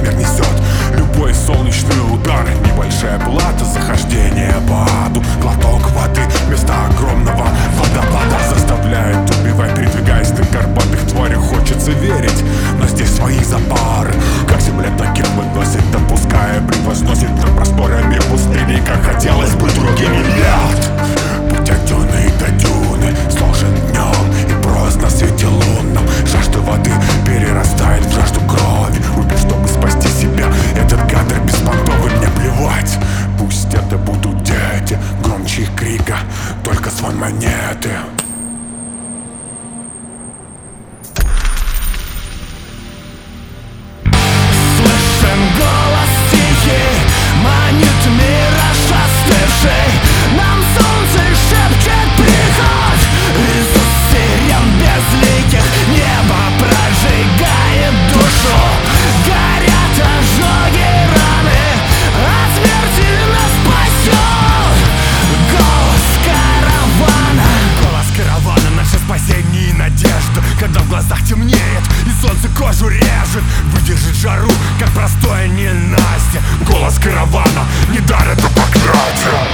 мир несет. Любой солнечный удар, небольшая плата за хождение по аду. Глоток воды вместо огромного водопада заставляет убивать, передвигаясь на горбатых тварях. Хочется верить, но здесь свои запары. Как земля таких выносит, допуская превозносит над просторами пустыни, как хотелось бы другими. Нет, путь от дюны до дюны сложен днем и прост на свете лунном. Жажда воды перерастает в жажду крови. Убить, чтобы спасти себя, этот кадр беспонтовый. Мне плевать, пусть это будут дети, громче их крика, только звон монеты. Слышен голос тихий, манит мираж остывший. Нам солнце шепчет: приходь! Иисус сирен безликих, небо прожигает душу. Горят ожоги, раны, от смерти нас спасет голос каравана. Голос каравана, наше спасение и надежда. Когда в глазах темнеет и солнце кожу режет, выдержит жару, как простое ненастье. Голос каравана, не дар, это проклятие.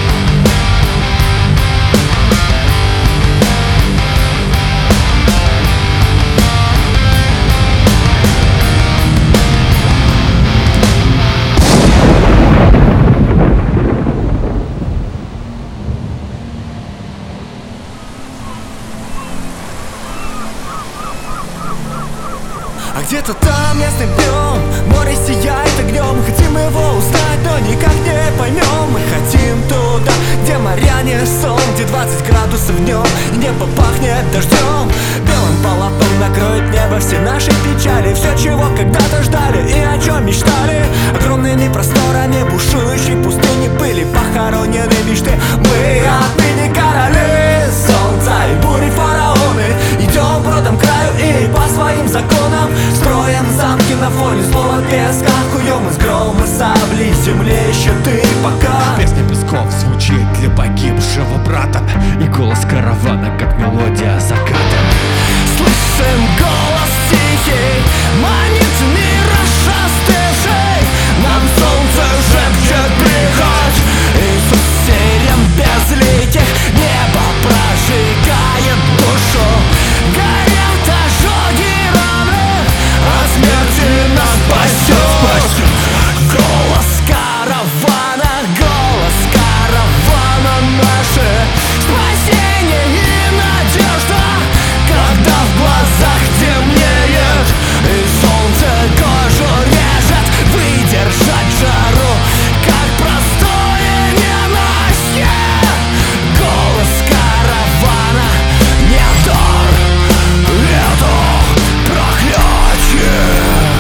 А где-то там ясным днем море сияет огнем. Хотим его узнать, но никак не поймем. Мы хотим туда, где моря не сон, где 20 градусов днем и небо пахнет дождем. Белым полотном накроет небо все наши печали. Все, чего когда-то ждали и о чем мечтали. Огромными просторами бушующей пустыни были похоронены мечты. Мы отныне короли солнца и бури фараоны. Идем бродом к краю и по своим законам строим замки на фоне злого песка. Хуем из грома сабли земле щиты пока. Песня песков звучит для погибшего брата, и голос каравана, как мелодия заката. Слышим голос тихий, манит мираж остывший. Нам солнце шепчет: приходь! Иисус сирен безликих, небо прожигает душу. Горят ожоги, раны, от смерти нас спасет голос каравана, голос каравана. Наше спасение и надежда, когда в глазах темнеет и солнце кожу режет. Выдержать жару, как простое ненастье. Голос каравана, не дар, это проклятие.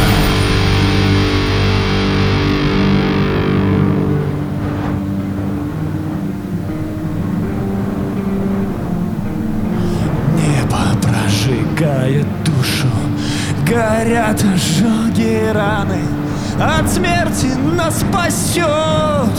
Небо прожигает душу, горят ожоги, раны, от смерти нас спасет